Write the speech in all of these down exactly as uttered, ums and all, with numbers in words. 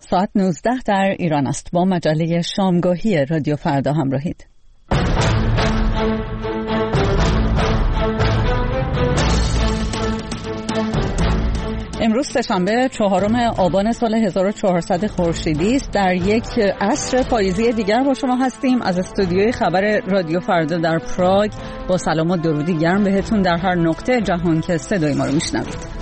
ساعت نوزده در ایران است. با مجله شامگاهی رادیو فردا همراهید. امروز سه‌شنبه چهارم آبان سال هزار و چهارصد خورشیدی است. در یک عصر پاییزی دیگر با شما هستیم از استودیوی خبر رادیو فردا در پراگ. با سلام و درودی گرم بهتون در هر نقطه جهان که صدای ما رو میشنوید.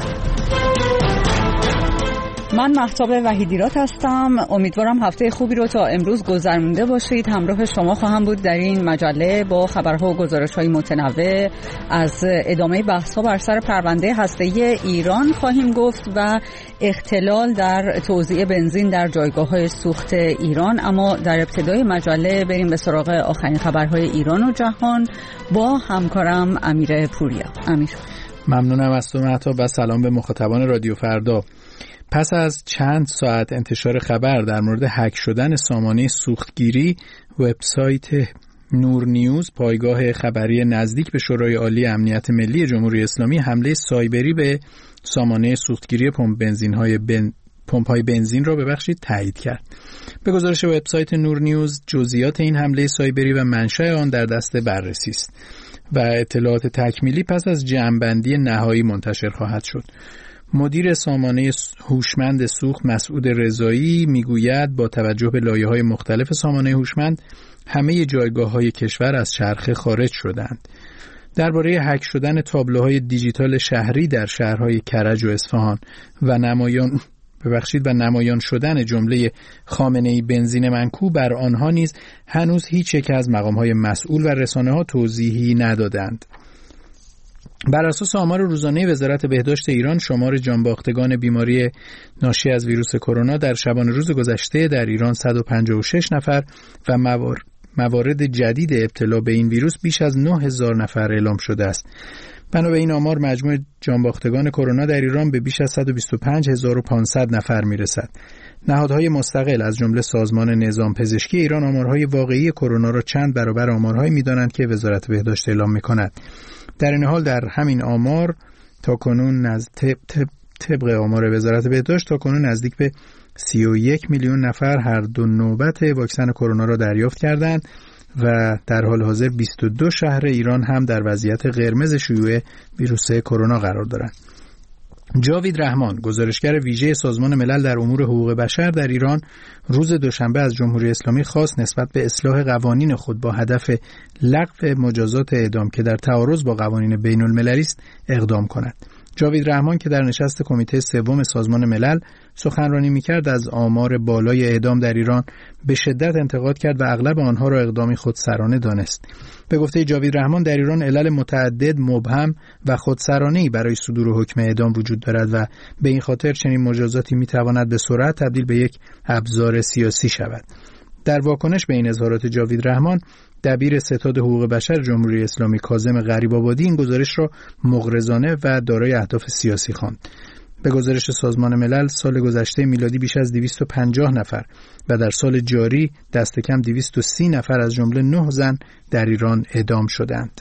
من مهتاب وحیدیرات هستم. امیدوارم هفته خوبی رو تا امروز گذرونده باشید. همراه شما خواهم بود در این مجله با خبرها و گزارش‌های متنوع. از ادامه بحث‌ها بر سر پرونده هسته‌ای ایران خواهیم گفت و اختلال در توزیع بنزین در جایگاه‌های سوخت ایران. اما در ابتدای مجله بریم به سراغ آخرین خبرهای ایران و جهان با همکارم امیر پوریا. امیر. ممنونم از تو مهتاب و سلام به مخاطبان رادیو فردا. پس از چند ساعت انتشار خبر در مورد هک شدن سامانه سوختگیری، وبسایت نور نیوز، پایگاه خبری نزدیک به شورای عالی امنیت ملی جمهوری اسلامی، حمله سایبری به سامانه سوختگیری پمپ بنزین‌های بن... پمپ‌های بنزین را ببخشید تایید کرد. به گزارش وبسایت نور نیوز، جزئیات این حمله سایبری و منشأ آن در دست بررسی است و اطلاعات تکمیلی پس از جمع‌بندی نهایی منتشر خواهد شد. مدیر سامانه هوشمند سوخت مسعود رضایی میگوید با توجه به لایه‌های مختلف سامانه هوشمند همه جایگاه‌های کشور از چرخه خارج شدند. درباره هک شدن تابلوهای دیجیتال شهری در شهرهای کرج و اصفهان و نمایان ببخشید و نمایان شدن جمله خامنه‌ای بنزین منکو بر آنها نیز هنوز هیچ یک از مقام‌های مسئول و رسانه‌ها توضیحی ندادند. بر اساس آمار روزانه وزارت بهداشت ایران، شمار جانباختگان بیماری ناشی از ویروس کرونا در شبانه روز گذشته در ایران صد و پنجاه و شش نفر و موارد جدید ابتلا به این ویروس بیش از نه هزار نفر اعلام شده است. بنا به این آمار مجموع جانباختگان کرونا در ایران به بیش از صد و بیست و پنج هزار و پانصد نفر میرسد. نهادهای مستقل از جمله سازمان نظام پزشکی ایران آمارهای واقعی کرونا را چند برابر آمارهایی می‌دانند که وزارت بهداشت اعلام می‌کند. در این حال در همین آمار تا کنون نزد طب طب طبق آمار وزارت بهداشت تا کنون نزدیک به سی و یک میلیون نفر هر دو نوبت واکسن کرونا را دریافت کردند و در حال حاضر بیست و دو شهر ایران هم در وضعیت قرمز شیوع ویروس کرونا قرار دارند. جاوید رحمان، گزارشگر ویژه سازمان ملل در امور حقوق بشر در ایران، روز دوشنبه از جمهوری اسلامی خواست نسبت به اصلاح قوانین خود با هدف لغو مجازات اعدام که در تعارض با قوانین بین المللی است اقدام کند. جاوید رحمان که در نشست کمیته سوم سازمان ملل سخنرانی می‌کرد از آمار بالای اعدام در ایران به شدت انتقاد کرد و اغلب آنها را اقدامی خودسرانه دانست. به گفته جاوید رحمان در ایران علل متعدد، مبهم و خودسرانه‌ای برای صدور حکم اعدام وجود دارد و به این خاطر چنین مجازاتی می‌تواند به سرعت تبدیل به یک ابزار سیاسی شود. در واکنش به این اظهارات جاوید رحمان، دبیر ستاد حقوق بشر جمهوری اسلامی کاظم غریب‌آبادی این گزارش را مغرضانه و دارای اهداف سیاسی خواند. به گزارش سازمان ملل سال گذشته میلادی بیش از دویست و پنجاه نفر و در سال جاری دست کم دویست و سی نفر از جمله نه زن در ایران اعدام شدند.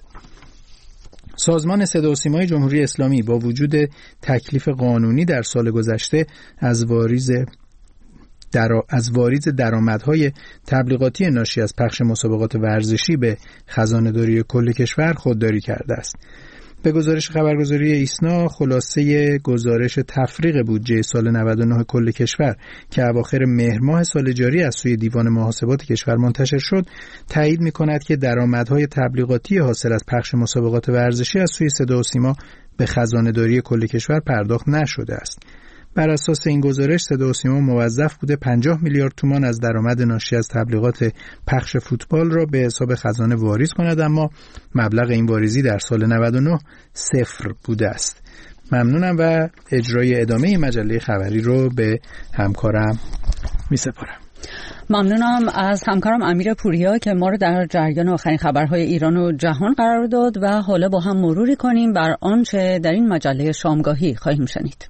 سازمان صدا و سیمای جمهوری اسلامی با وجود تکلیف قانونی در سال گذشته از واریز در از واریز درآمدهای تبلیغاتی ناشی از پخش مسابقات ورزشی به خزانه‌داری کل کشور خودداری کرده است. به گزارش خبرگزاری ایسنا، خلاصه گزارش تفریغ بودجه سال نود و نه کل کشور که اواخر مهر ماه سال جاری از سوی دیوان محاسبات کشور منتشر شد، تایید می‌کند که درآمدهای تبلیغاتی حاصل از پخش مسابقات ورزشی از سوی صدا و سیما به خزانه‌داری کل کشور پرداخت نشده است. بر اساس این گزارش صدا و سیما موظف بوده پنجاه میلیارد تومان از درآمد ناشی از تبلیغات پخش فوتبال را به حساب خزانه واریز کند، اما مبلغ این واریزی در سال نود و نه صفر بوده است. ممنونم و اجرای ادامه مجله خبری رو به همکارم می سپارم. ممنونم از همکارم امیر پوریا که ما رو در جریان آخرین خبرهای ایران و جهان قرار داد و حالا با هم مروری کنیم بر آنچه در این مجله شامگاهی خواهیم شنید.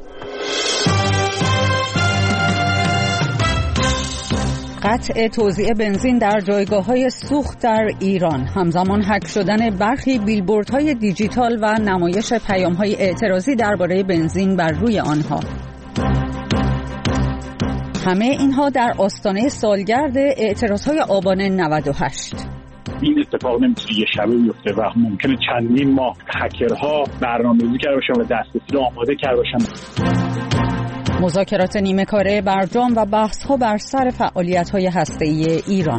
قطع توزیع بنزین در جایگاه‌های سوخت در ایران، همزمان هک شدن برخی بیلبوردهای دیجیتال و نمایش پیام‌های اعتراضی درباره بنزین بر روی آنها. همه اینها در آستانه سالگرد اعتراضهای آبان نود و هشت. این اتفاق نمیتونه یه شبه بیفته و ممکنه چندین ماه هکرها برنامه‌ریزی کرده باشن و دسترسی رو آماده کرده باشن. مذاکرات نیمه کاره برجام و بحث‌ها بر سر فعالیت‌های هسته‌ای ایران.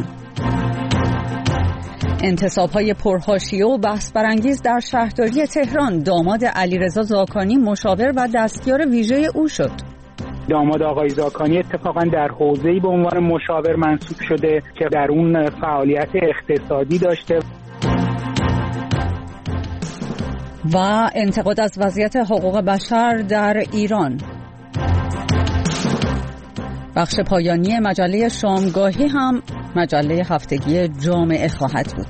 انتصاب‌های پرحاشیه و بحث برانگیز در شهرداری تهران. داماد علیرضا زاکانی مشاور و دستیار ویژه او شد. داماد آقای زاکانی اتفاقا در حوزه‌ای به عنوان مشاور منصوب شده که در اون فعالیت اقتصادی داشته. و انتقاد از وضعیت حقوق بشر در ایران. بخش پایانی مجله شامگاهی هم مجله هفتگی جامعه خواهد بود.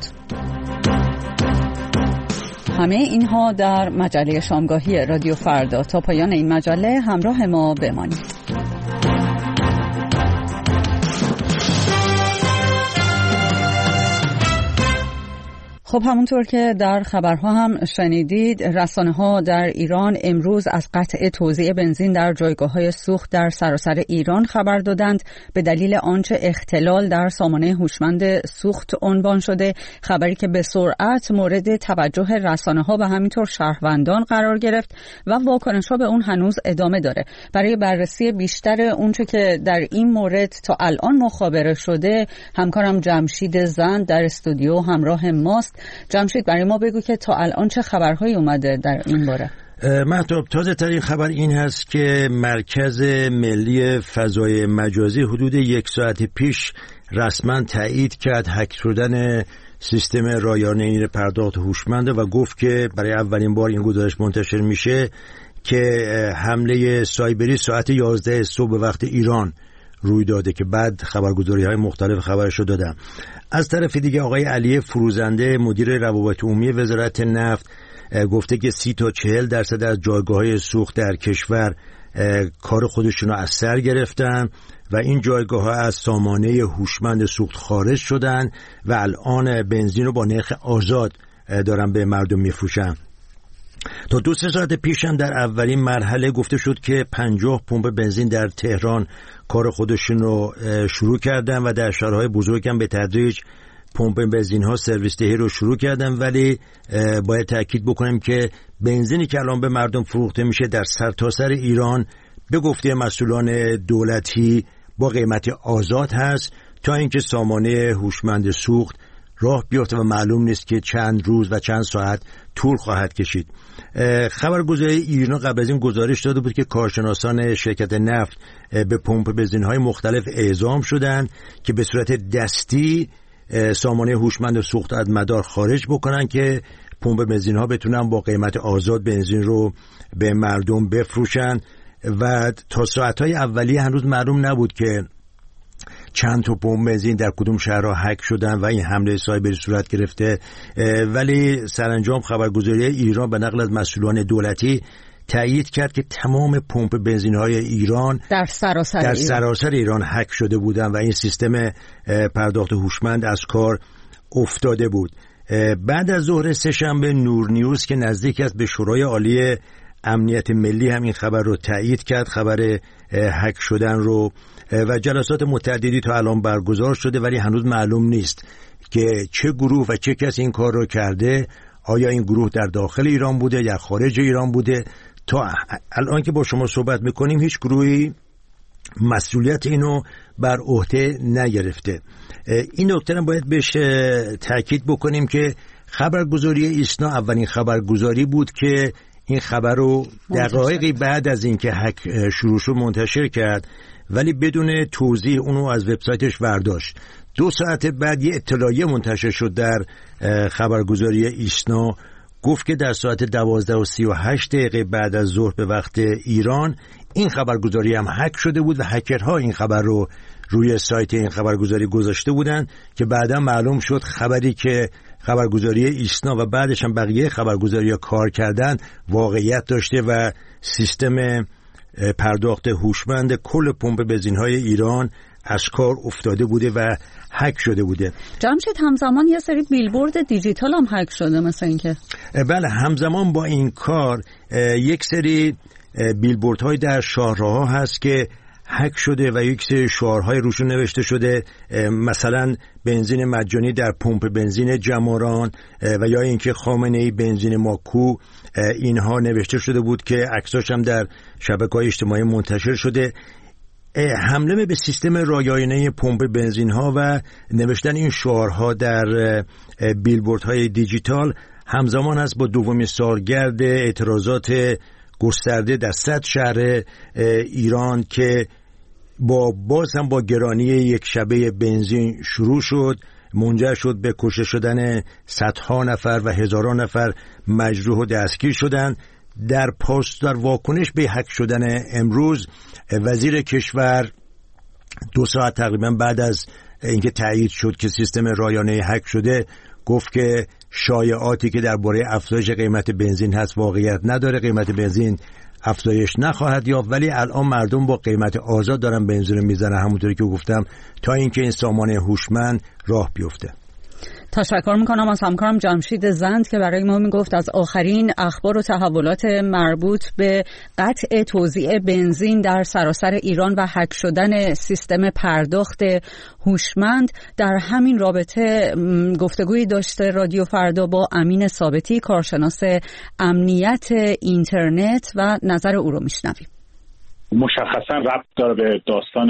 همه اینها در مجله شامگاهی رادیو فردا. تا پایان این مجله همراه ما بمانید. خب همونطور که در خبرها هم شنیدید، رسانه‌ها در ایران امروز از قطع توزیع بنزین در جایگاه‌های سوخت در سراسر ایران خبر دادند. به دلیل آنچه اختلال در سامانه هوشمند سوخت عنوان شده، خبری که به سرعت مورد توجه رسانه‌ها و همینطور شهروندان قرار گرفت و واکنش‌ها به اون هنوز ادامه داره. برای بررسی بیشتر اونچه که در این مورد تا الان مخابره شده، همکارم جمشید زند در استودیو همراه ماست. جمشید، برای ما بگو که تا الان چه خبرهایی اومده در این باره؟ مهتاب، تازه ترین خبر این هست که مرکز ملی فضای مجازی حدود یک ساعت پیش رسما تایید کرد هک شدن سیستم رایانه این پرداخت هوشمند و گفت که برای اولین بار این گزارش منتشر میشه که حمله سایبری ساعت یازده صبح به وقت ایران روی داده که بعد خبرگزاری‌های مختلف خبرش رو دادن. از طرف دیگه آقای علی فروزنده مدیر روابط عمومی وزارت نفت گفته که سی تا چهل درصد از جایگاه‌های سوخت در کشور کار خودشون رو از سر گرفتن و این جایگاه‌ها از سامانه هوشمند سوخت خارج شدن و الان بنزین رو با نرخ آزاد دارن به مردم میفروشن. تا دو سه ساعت پیش هم در اولین مرحله گفته شد که پنجاه پمپ بنزین در تهران کار خودشون رو شروع کردن و در شهرهای بزرگ هم به تدریج پمپ بنزین ها سرویس دهی رو شروع کردن، ولی باید تاکید بکنم که بنزینی که الان به مردم فروخته میشه در سرتاسر ایران به گفته مسئولان دولتی با قیمت آزاد هست تا اینکه سامانه هوشمند سوخت راه بیفته و معلوم نیست که چند روز و چند ساعت طول خواهد کشید. خبرگزاری ایرنا قبل از این گزارش داده بود که کارشناسان شرکت نفت به پمپ بنزین‌های مختلف اعزام شدند که به صورت دستی سامانه هوشمند سوخت از مدار خارج بکنن که پمپ بنزین‌ها بتونن با قیمت آزاد بنزین رو به مردم بفروشن و تا ساعت‌های اولیه هنوز معلوم نبود که چند تا پمپ بنزین در کدوم شهرها هک شدن و این حمله سایبری صورت گرفته، ولی سرانجام خبرگزاری ایران به نقل از مسئولان دولتی تایید کرد که تمام پمپ بنزین‌های ایران در سراسر در ایران. سراسر ایران هک شده بودن و این سیستم پرداخت هوشمند از کار افتاده بود. بعد از ظهر سه‌شنبه نور نیوز که نزدیک است به شورای عالی امنیت ملی هم این خبر رو تایید کرد، خبر هک شدن رو، و جلسات متعددی تا الان برگزار شده ولی هنوز معلوم نیست که چه گروه و چه کس این کار رو کرده. آیا این گروه در داخل ایران بوده یا خارج ایران بوده؟ تا الان که با شما صحبت میکنیم هیچ گروهی مسئولیت اینو بر عهده نگرفته. این نکته هم باید بهش تاکید بکنیم که خبرگزاری ایسنا اولین خبرگزاری بود که این خبر رو دقایقی بعد از اینکه هک شروع شد منتشر کرد، ولی بدون توضیح اونو از وبسایتش برداشت. دو ساعت بعد یه اطلاعیه منتشر شد در خبرگزاری ایسنا، گفت که در ساعت دوازده و سی و هشت دقیقه بعد از ظهر به وقت ایران این خبرگزاری هم هک شده بود و هکرها این خبر رو روی سایت این خبرگزاری گذاشته بودن که بعدا معلوم شد خبری که خبرگزاری ایسنا و بعدش هم بقیه خبرگزاری‌ها کار کردن واقعیت داشته و سیستم پرداخت هوشمند کل پمپ بنزین‌های ایران از کار افتاده بوده و هک شده بوده. جمشید، همزمان یه سری بیلبورد دیجیتال هم هک شده مثلا اینکه؟ بله، همزمان با این کار یک سری بیلبوردهای در شاهراه‌ها هست که هک شده و یک سری شعارهای روشون نوشته شده، مثلا بنزین مجانی در پمپ بنزین جماران و یا اینکه خامنه‌ای بنزین ماکو، اینها نوشته شده بود که عکساش هم در شبکه‌های اجتماعی منتشر شده. حمله به سیستم رایانه پمپ بنزین ها و نوشتن این شعارها در بیلبوردهای دیجیتال همزمان است با دومین سالگرد اعتراضات گسترده در صد شهر ایران که با باز هم با گرانی یک شبه بنزین شروع شد، منجر شد به کشته شدن صدها نفر و هزاران نفر مجروح و دستگیر شدند. در پاس در واکنش به هک شدن امروز، وزیر کشور دو ساعت تقریبا بعد از اینکه تایید شد که سیستم رایانه هک شده، گفت که شایعاتی که درباره افزایش قیمت بنزین هست واقعیت نداره، قیمت بنزین افزایش نخواهد یافت، ولی الان مردم با قیمت آزاد دارن بنزین میزنن، همونطوری که گفتم، تا اینکه این سامانه هوشمند راه بیفته. تشکر میکنم از همکارم جمشید زند که برای ما میگفت از آخرین اخبار و تحولات مربوط به قطع توزیع بنزین در سراسر ایران و هک شدن سیستم پرداخت هوشمند. در همین رابطه گفتگویی داشته رادیو فردا با امین ثابتی، کارشناس امنیت اینترنت، و نظر او رو میشنویم. مشخصا ربط داره به داستان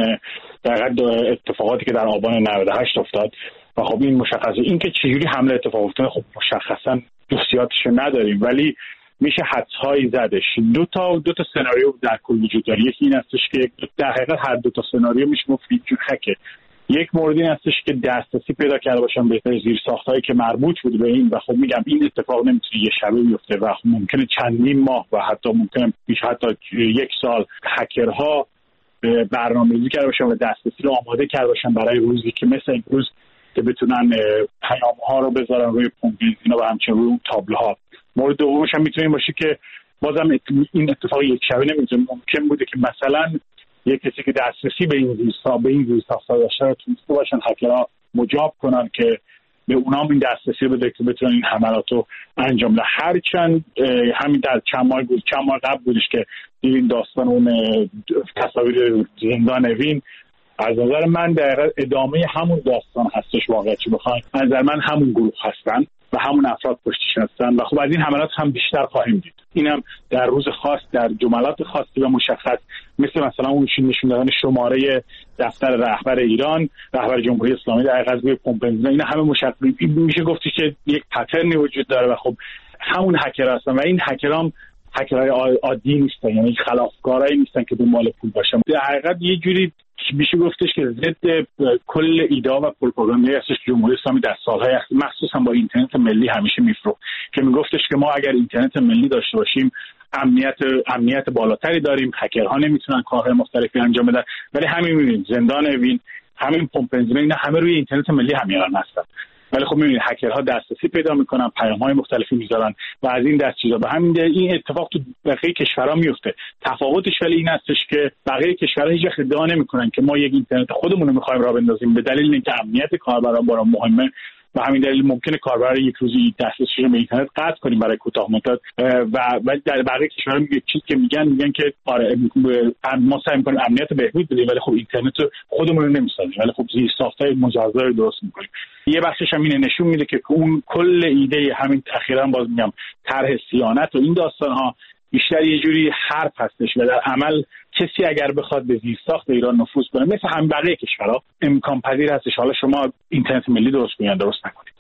دقیقاً اتفاقاتی که در آبان نود و هشت افتاد و خب این مشخصه. این که چجوری حمله اتفاق افتاد خب مشخصا جزئیاتش نداریم، ولی میشه حدس‌هایی زدش. دو تا دو تا سناریو در کل وجود داره. یکی این هستش که در حقیقت هر دو تا سناریو میشه گفت یک هکه. یک مورد این هستش که دسترسی پیدا کرده باشن به زیرساخت‌هایی که مربوط بود به این و خب میگم این اتفاق نمیتونه یه شبه بیفته و ممکنه چندین ماه و حتی ممکنه بیش حتی یک سال هکرها برنامه‌ریزی کرده باشن و دسترسی رو آماده کرده باشن برای روزی که مثل این روز که بتونن پیام‌ها رو بذارن روی پمپ بنزینا و همچنین روی تابلوها. مورد دومش هم میتونه باشه که بازم این اتفاق یک شبه نمیتونه، ممکن بوده که مثلا یک کسی که دسترسی به این زیرساخت به این زیرساخت‌ها داشته تونسته باشن هکرها مجاب کنن که به اونام این دسترسی بده که بتونن این حملات رو انجام بدن. هرچند همین در چند ماه بود چند ماه قبل بودش که این داستان اون تصاویر زندان وین، از نظر من در ادامه همون داستان هستش. واقعا چه بخواین از نظر من همون گروه هستن و همون افراد پشتش هستن و خب از این حملات هم بیشتر خواهیم دید. اینم در روز خاص در جملات خاصی و مشخص، مثل مثلا اون نشون دادن شماره دفتر رهبر ایران، رهبر جمهوری اسلامی در قضیه پمپ بنزین، اینا همه مشخص میشه گفتی که یک پترنی وجود داره و خب همون هکر هستن و این هکرام هکرهای عادی نیستن، یعنی خلافکارایی نیستن که دنبال پول باشن. در حقیقت یه جوری میشه گفتش که ضد کل ایده و پروپاگاندایی هستش جمهوری اسلامی در سالهای اخیر مخصوصا با اینترنت ملی همیشه میفروخت که میگفتش که ما اگر اینترنت ملی داشته باشیم امنیت امنیت بالاتری داریم، هکرها نمیتونن کارهای مختلفی انجام بدن. ولی همین میبینید زندان وین، همین پمپ بنزین، اینا همه روی اینترنت ملی همیان هستن. ولی خب میبینید هکرها دسترسی پیدا میکنن، پیام‌های مختلفی میذارن و از این دست چیزا. به همین این اتفاق تو بقیه کشورها میفته. تفاوتش ولی این هستش که بقیه کشورها هیچ وقت ادعا نمیکنن که ما یک اینترنت خودمون رو میخوایم راه بندازیم، به دلیل اینکه امنیت کاربران برام مهمه و همین دلیل ممکنه کاربر یک روزی دسترسی رو به اینترنت قطع کنیم برای کوتاه مدت و و در بقیه کشورها میگه چیزی که میگن میگن که آره ما سعی میکنیم امنیت بهبود بدیم ولی خب اینترنت رو خودمون رو نمیسازیم، ولی خب زیر ساختای مجازات رو درست میکنیم. یه بخشش هم اینه نشون میده که اون کل ایده همین اخیراً باز میگم طرح صیانت و این داستان ها بیشتر یه جوری حرف هستش و در عمل کسی اگر بخواد به زیرساخت ایران نفوذ کنه مثل هم بقیه کشورها امکان پذیر هستش حالا شما اینترنت ملی درست کنید درست نکنید.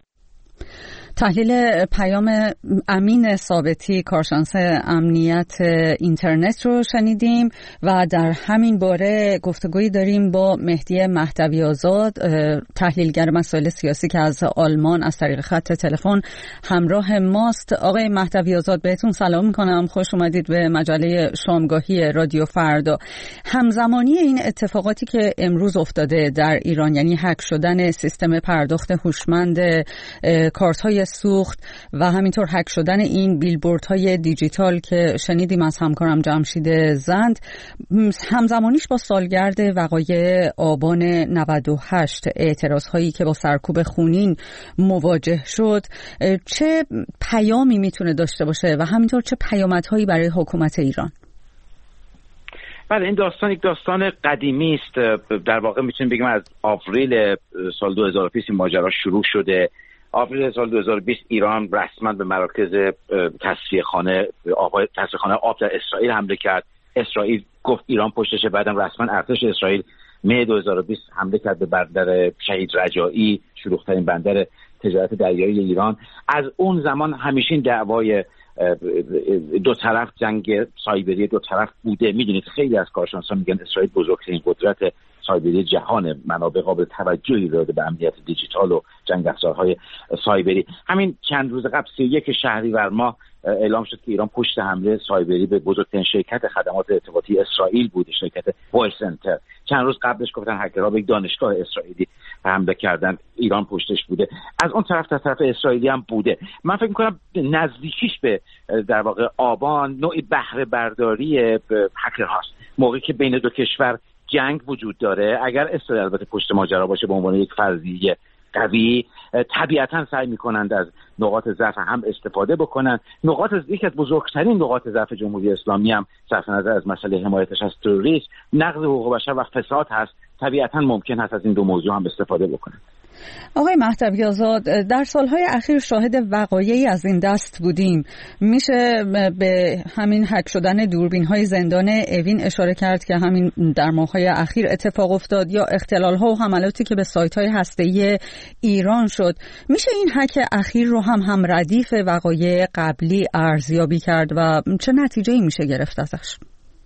تحلیل پیام امین ثابتی، کارشناس امنیت اینترنت رو شنیدیم و در همین باره گفتگویی داریم با مهدی مهدوی آزاد، تحلیلگر مسائل سیاسی که از آلمان از طریق خط تلفن همراه ماست. آقای مهدوی آزاد بهتون سلام میکنم، خوش اومدید به مجله شامگاهی رادیو فردا. همزمانی این اتفاقاتی که امروز افتاده در ایران، یعنی هک شدن سیستم پرداخت هوشمند کارت‌های سوخت و همینطور هک شدن این بیلبوردهای دیجیتال که شنیدیم از همکارم جمشید زند، همزمانیش با سالگرد وقایع آبان نود و هشت، اعتراضهایی که با سرکوب خونین مواجه شد، چه پیامی میتونه داشته باشه و همینطور چه پیامدهایی برای حکومت ایران؟ بله، این داستان یک داستان قدیمی است. در واقع میتونیم بگیم از آوریل سال دو هزار و بیست این ماجرا شروع شده. آوریل سال دو هزار و بیست ایران رسما به مراکز تصفیه خانه آب تصفیه خانه آب در اسرائیل حمله کرد. اسرائیل گفت ایران پشتشه. بعدم رسما ارتش اسرائیل می دو هزار و بیست حمله کرد به بندر شهید رجایی، شلوغ‌ترین بندر تجارت دریایی ایران. از اون زمان همیشه دعوای دو طرف، جنگ سایبری دو طرف بوده. میدونید خیلی از کارشناسان میگن اسرائیل بزرگترین قدرت سایبری جهان، منابع قابل توجهی داره به امنیت دیجیتال و جنگ افزارهای سایبری. همین چند روز قبل سی و یک شهریور ماه اعلام شد که ایران پشت حمله سایبری به بزرگترین شرکت خدمات ارتباطی اسرائیل بوده، شرکت وایس سنتر. چند روز قبلش گفتن هکرها به یک دانشگاه اسرائیلی حمله کردن، ایران پشتش بوده. از اون طرف تا طرف اسرائیلی هم بوده. من فکر می‌کنم نزدیکیش به در واقع آبان نوعی بهره برداری هکرهاست. موقعی که بین دو کشور جنگ وجود داره، اگر اسرائیل البته پشت ماجرا باشه به عنوان یک فرضیه قوی، طبیعتا سعی میکنند از نقاط ضعف هم استفاده بکنن. نقاط یکی از بزرگترین نقاط ضعف جمهوری اسلامی هم صرف نظر از مسئله حمایتش از تروریسم، نقض حقوق بشر و فساد هست. طبیعتا ممکن هست از این دو موضوع هم استفاده بکنن. آقای مهدوی آزاد، در سالهای اخیر شاهد وقایعی از این دست بودیم. میشه به همین هک شدن دوربین‌های زندان اوین اشاره کرد که همین در ماه‌های اخیر اتفاق افتاد، یا اختلال‌ها و حملاتی که به سایت‌های هسته‌ای ایران شد. میشه این هک اخیر رو هم هم ردیف وقایع قبلی ارزیابی کرد و چه نتیجه‌ای میشه گرفت ازش؟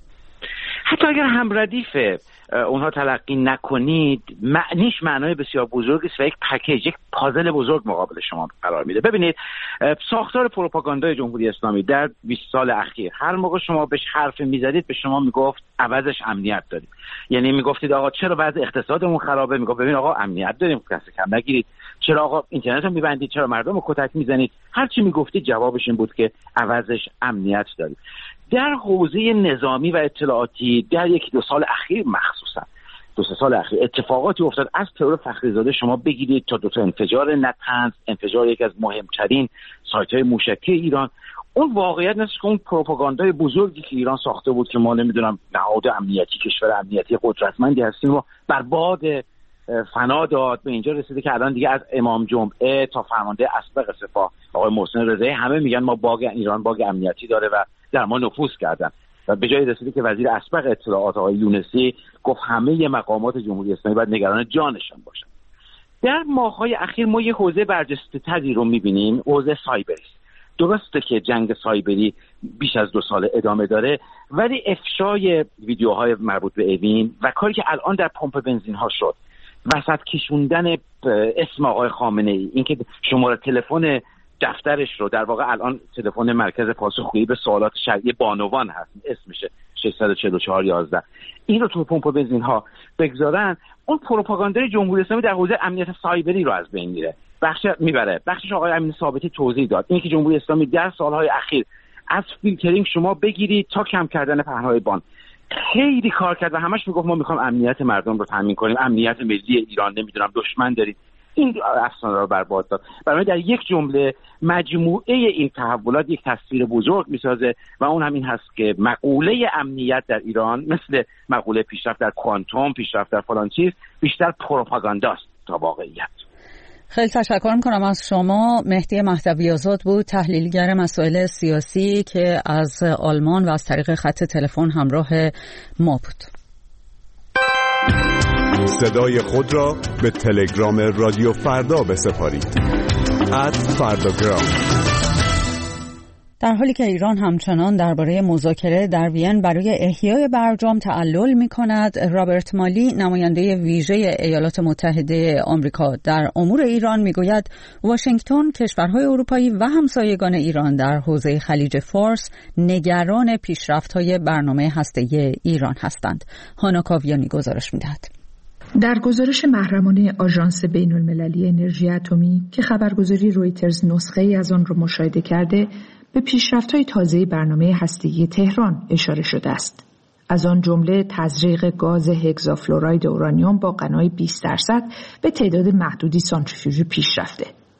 حتی اگر هم ردیفه اونها تلقی نکنید، معنیش معنای بسیار بزرگی است و یک پکیج، یک پازل بزرگ مقابل شما قرار میده. ببینید، ساختار پروپاگاندای جمهوری اسلامی در بیست سال اخیر، هر موقع شما بهش حرف میزدید به شما میگفت عوضش امنیت داریم. یعنی میگفتید آقا چرا وضع اقتصادمون خرابه، میگفت ببین آقا امنیت داریم، کسی کم نگیرید. چرا آقا اینترنت رو میبندید، چرا مردم رو کتک میزنید. هر چی میگفتید جوابش این بود که عوضش امنیت داریم. در حوزه نظامی و اطلاعاتی در یک دو سال اخیر، مخصوصا دو سه سال اخیر، اتفاقاتی افتاد. از ترور فخریزاده شما بگیرید تا دو تا انفجار نتنز، انفجار یک از مهمترین سایت‌های موشکی ایران. اون واقعیت نیست که اون پروپاگاندای بزرگی که ایران ساخته بود که ما نمیدونم نهاد امنیتی کشور امنیتی قدرتمندی هستیم و برباد فنا داد. به اینجا رسیده که الان دیگه از امام جمعه تا فرمانده اسبق سپاه آقای محسن رضایی همه میگن ما باگ ایران باگ امنیتی داره و در ما نفوذ کردن. و به جای رسیده که وزیر اسبق اطلاعات آقای یونسی گفت همه مقامات جمهوری اسلامی باید نگران جانشان باشن. در ماه‌های اخیر ما یه حوزه برجسته‌تری رو می‌بینیم، حوزه سایبری. درسته که جنگ سایبری بیش از دو سال ادامه داره، ولی افشای ویدیوهای مربوط به اوین و کاری که الان در پمپ بنزین ها شد، وسط کشوندن اسم آقای خامنه‌ای، اینکه شماره تلفن دفترش رو، در واقع الان تلفن مرکز پاسخگویی به سوالات شرعی بانوان هست، اسمشه شش چهار چهار یازده، این رو تو پمپ بنزین ها بگذارن، اون پروپاگاندای جمهوری اسلامی در حوزه امنیت سایبری رو از بین میره، بخش میبره. بخشش آقای امین ثابتی توضیح داد، اینکه جمهوری اسلامی در سالهای اخیر از فیلترینگ شما بگیرید تا کم کردن پهنای بان خیلی کار کرد و همش میگفت ما میخوام امنیت مردم رو تامین کنیم، امنیت ملی ایران، نمیدونم دشمن دارید. این افسانه رو برباد داد. برای در یک جمله مجموعه این تحولات یک تصویر بزرگ میسازه و اون همین هست که مقوله امنیت در ایران مثل مقوله پیشرفت در کوانتوم، پیشرفت در فلان چیز، بیشتر پروپاگانداست تا واقعیت. خیلی تشکر میکنم از شما. مهدی مهدوی آزاد بود، تحلیلگر مسائل سیاسی که از آلمان و از طریق خط تلفن همراه ما بود. صدای خود را به تلگرام رادیو فردا بسپارید. ات فرداگرام. در حالی که ایران همچنان درباره مذاکره در وین برای احیای برجام تعلل می‌کند، رابرت مالی، نماینده ویژه ایالات متحده آمریکا در امور ایران، می‌گوید واشنگتن، کشورهای اروپایی و همسایگان ایران در حوزه خلیج فارس نگران پیشرفت‌های برنامه هسته‌ای ایران هستند. هانا کاویانی گزارش می‌دهد. در گزارش محرمانه آژانس بین‌المللی انرژی اتمی که خبرگزاری رویترز نسخه‌ای از آن را مشاهده کرده، به پیشرفت‌های تازه برنامه هسته‌ای تهران اشاره شده است. از آن جمله تزریق گاز هگزافلوراید اورانیوم با غنای بیست درصد به تعداد محدودی سانتریفیوژ پیشرفته.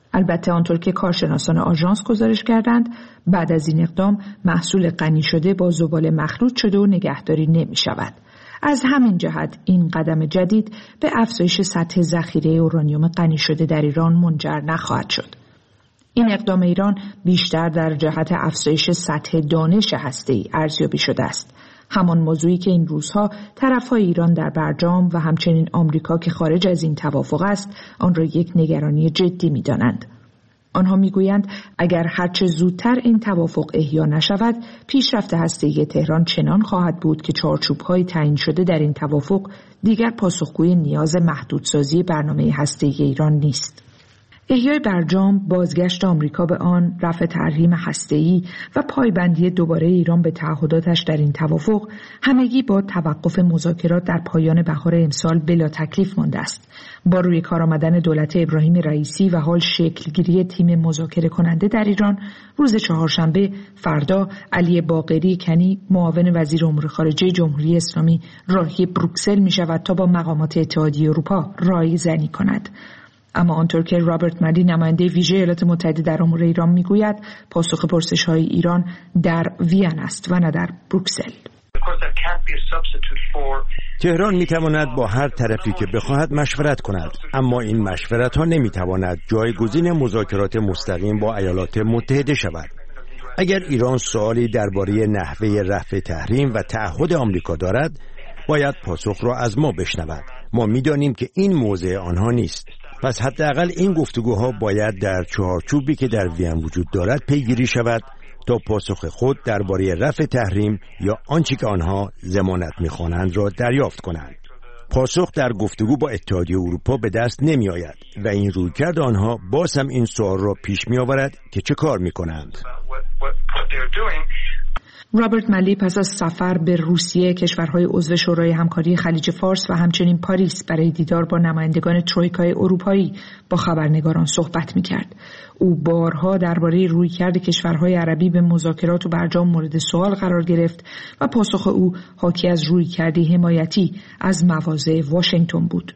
البته آنطور که کارشناسان آژانس گزارش کردند، بعد از این اقدام محصول غنی شده با زباله مخلوط شده و نگهداری نمی شود. از همین جهت این قدم جدید به افزایش سطح ذخیره اورانیوم غنی شده در ایران منجر نخواهد شد. این اقدام ایران بیشتر در جهت افزایش سطح دانش هسته‌ای ارزیابی شده است. همان موضوعی که این روزها طرفهای ایران در برجام و همچنین آمریکا که خارج از این توافق است، آن را یک نگرانی جدی می‌دانند. آنها میگویند اگر هرچه زودتر این توافق احیا نشود، پیشرفت هسته‌ای تهران چنان خواهد بود که چارچوب‌های تعیین شده در این توافق دیگر پاسخگوی نیاز محدودسازی برنامه هسته‌ای ایران نیست. احیای برجام، بازگشت آمریکا به آن، رفع تحریم هسته‌ای و پایبندی دوباره ایران به تعهداتش در این توافق همگی با توقف مذاکرات در پایان بهار امسال بلا تکلیف مانده است. با روی کار آمدن دولت ابراهیم رئیسی و حال شکلگیری تیم مذاکره کننده در ایران، روز چهارشنبه فردا علی باقری کنی، معاون وزیر امور خارجه جمهوری اسلامی، راهی بروکسل می شود تا با مقامات اتحادیه اروپا رایزنی کند. اما آنطور که رابرت ملی، نماینده ویژه ایالات متحده در امور ایران میگوید، پاسخ پرسش‌های ایران در وین است و نه در بروکسل. تهران میتواند با هر طرفی که بخواهد مشورت کند، اما این مشورت ها نمیتواند جایگزین مذاکرات مستقیم با ایالات متحده شود. اگر ایران سوالی درباره نحوه رفع تحریم و تعهد آمریکا دارد، باید پاسخ را از ما بشنود. ما میدانیم که این موضع آنها نیست. پس حداقل این گفتگوها باید در چهارچوبی که در وین وجود دارد پیگیری شود تا پاسخ خود درباره رفع تحریم یا آنچه که آنها ضمانت می‌خوانند را دریافت کنند. پاسخ در گفتگو با اتحادیه اروپا به دست نمی آید و این رویکرد آنها باز هم این سوال را پیش می آورد که چه کار می کنند. رابرت ملی پس از سفر به روسیه، کشورهای عضو شورای همکاری خلیج فارس و همچنین پاریس برای دیدار با نمایندگان ترویکای اروپایی با خبرنگاران صحبت می‌کرد. او بارها درباره رویکرد کشورهای عربی به مذاکرات و برجام مورد سوال قرار گرفت و پاسخ او حاکی از رویکردی حمایتی از مواضع واشنگتن بود.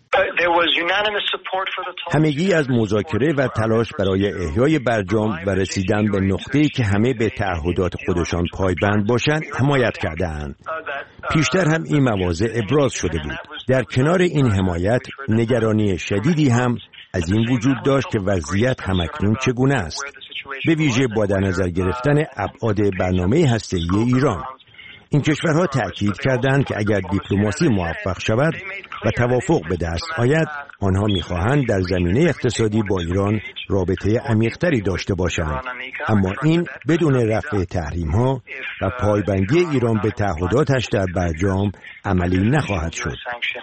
همگی از مذاکره و تلاش برای احیای برجام و رسیدن به نقطه‌ای که همه به تعهدات خودشان پایبند باشند حمایت کردند. پیشتر هم این مواضع ابراز شده بود. در کنار این حمایت، نگرانی شدیدی هم از این وجود داشت که وضعیت همکنون چگونه است، به ویژه با در نظر گرفتن ابعاد برنامه هسته‌ای ایران. این کشورها تأکید کردند که اگر دیپلماسی موفق شود و توافق به دست آید، آنها می‌خواهند در زمینه اقتصادی با ایران رابطه عمیق‌تری داشته باشند، اما این بدون رفع تحریم‌ها و پایبندی ایران به تعهداتش در برجام عملی نخواهد شد.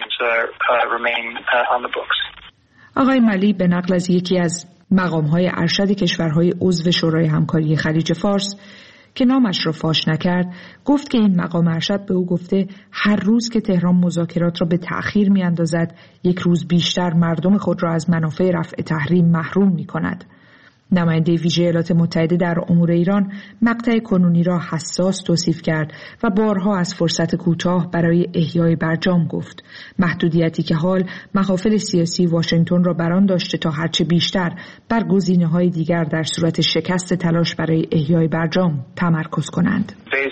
آقای ملی به نقل از یکی از مقام‌های ارشد کشورهای عضو شورای همکاری خلیج فارس که نامش را فاش نکرد، گفت که این مقام ارشد به او گفته هر روز که تهران مذاکرات را به تأخیر می‌اندازد، یک روز بیشتر مردم خود را از منافع رفع تحریم محروم می‌کند. نماینده ویژه ایالات متحده در امور ایران مقطع کنونی را حساس توصیف کرد و بارها از فرصت کوتاه برای احیای برجام گفت، محدودیتی که حال محافل سیاسی واشنگتن را بران داشته تا هرچه بیشتر بر گزینه‌های دیگر در صورت شکست تلاش برای احیای برجام تمرکز کنند.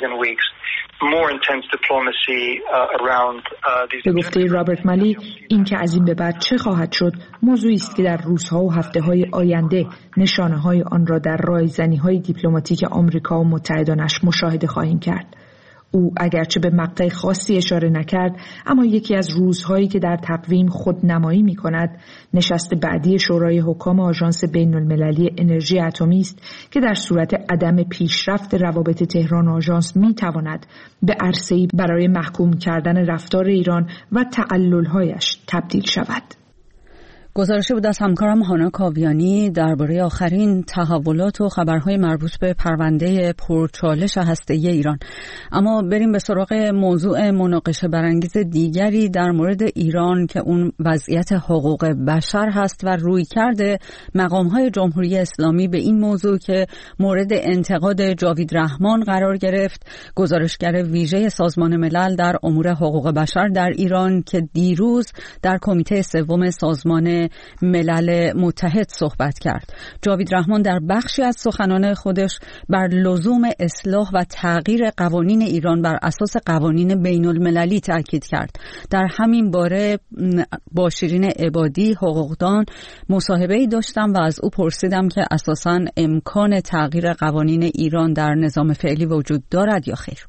به گفته رابرت ملی، این که از این به بعد چه خواهد شد موضوعی است که در روزها و هفته‌های آینده نشانه‌های آن را در رایزنی‌های دیپلماتیک آمریکا و متحدانش مشاهده خواهیم کرد. او اگرچه به مقطع خاصی اشاره نکرد، اما یکی از روزهایی که در تقویم خودنمایی می‌کند نشست بعدی شورای حکام آژانس بین‌المللی انرژی اتمی است که در صورت عدم پیشرفت روابط تهران و آژانس می‌تواند به عرصه‌ای برای محکوم کردن رفتار ایران و تعلل‌هایش تبدیل شود. گزارشی بود از همکارم هانا کاویانی درباره آخرین تحولات و خبرهای مربوط به پرونده پرچالش هسته‌ای ایران. اما بریم به سراغ موضوع مناقشه برانگیز دیگری در مورد ایران که اون وضعیت حقوق بشر هست و رویکرد مقام‌های جمهوری اسلامی به این موضوع که مورد انتقاد جاوید رحمان قرار گرفت، گزارشگر ویژه سازمان ملل در امور حقوق بشر در ایران که دیروز در کمیته سوم سازمان ملل متحد صحبت کرد. جاوید رحمان در بخشی از سخنان خودش بر لزوم اصلاح و تغییر قوانین ایران بر اساس قوانین بین المللی تاکید کرد. در همین باره با شیرین عبادی حقوقدان مصاحبه‌ای داشتم و از او پرسیدم که اساساً امکان تغییر قوانین ایران در نظام فعلی وجود دارد یا خیر.